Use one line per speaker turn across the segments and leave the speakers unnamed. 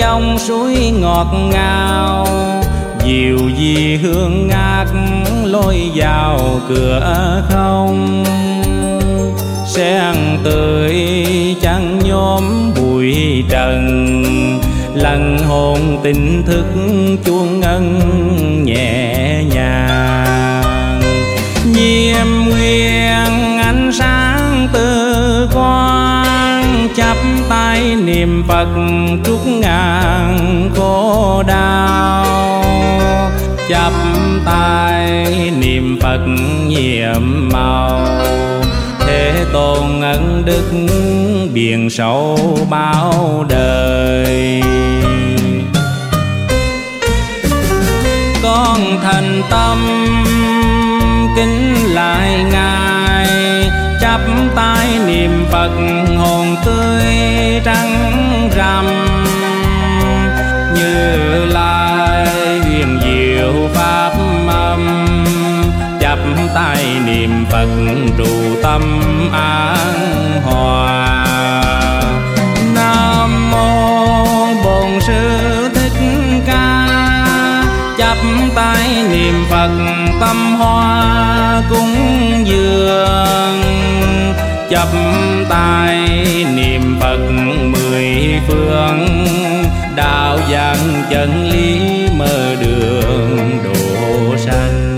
dòng suối ngọt ngào, dịu di hương ngát lối vào cửa không. Sen tươi trắng nhóm bụi trần, lần hồn tỉnh thức chuông ngân nhẹ nhàng. Nhiêm nguyên ánh sáng từ quan, chắp tay niệm Phật trút ngàn khổ đau. Chắp tay niệm Phật nhiệm màu, Thế Tôn ân đức biển sâu bao đời. Con thành tâm kính lại Ngài, chắp tay niệm Phật hồn tươi trắng rằm. Như Lai huyền diệu pháp âm, chắp tay niệm Phật trụ tâm an hòa. Nam mô Bổn Sư Thích Ca, chắp tay niệm Phật tâm hoa cúng dường. Chắp tay niệm Phật mười phương, đạo giảng chân lý mở đường độ sanh.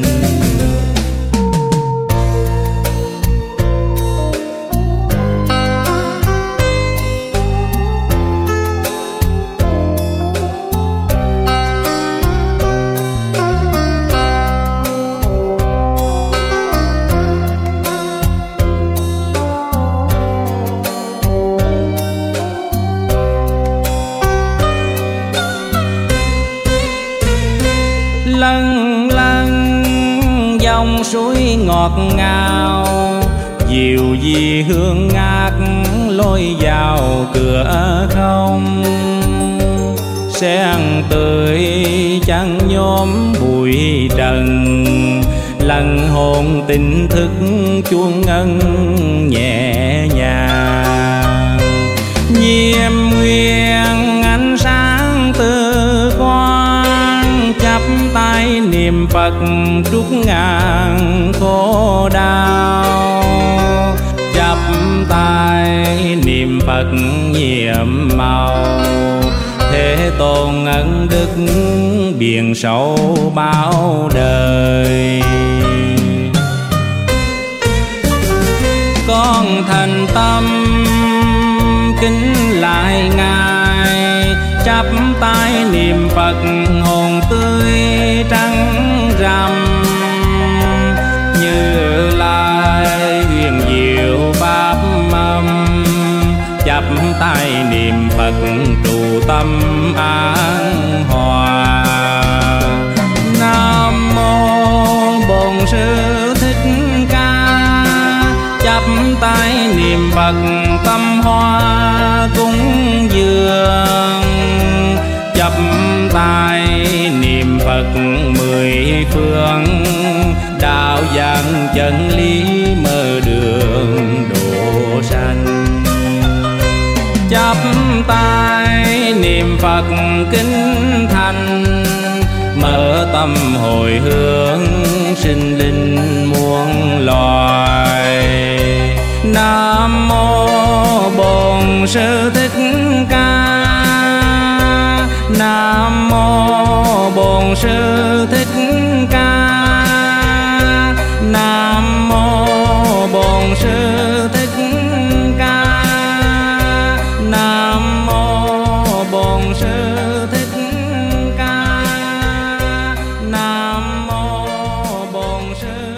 Lân lân dòng suối ngọt ngào, dịu di hương ngát lối vào cửa không. Sen tươi trắng nhóm bụi trần, lần hồn tỉnh thức chuông ngân nhẹ nhàng. Nhiêm nguyên ánh sáng từ quan, chắp tay niệm Phật trút ngàn khổ đau. Chắp tay niệm Phật nhiệm màu, Thế Tôn ân đức biển sâu bao đời. Con thành tâm kính lại Ngài, chắp tay niệm Phật hồn tươi trắng rằm. Như Lai huyền diệu pháp âm, chắp tay niệm Phật trụ tâm an hòa. Nam mô Bổn Sư Thích Ca, chắp tay niệm Phật tâm hoa cúng dường. Chắp tay niệm Phật mười phương, đạo giảng chân lý mở đường độ sanh. Chắp tay niệm Phật kính thành, mở tâm hồi hướng sinh linh muôn loài. Nam mô Bổn Sư Thích Ca, Nam mô Bổn Sư Thích Ca, Nam mô Bổn Sư Thích Ca, Nam mô Bổn Sư Thích Ca, Nam mô Bổn Sư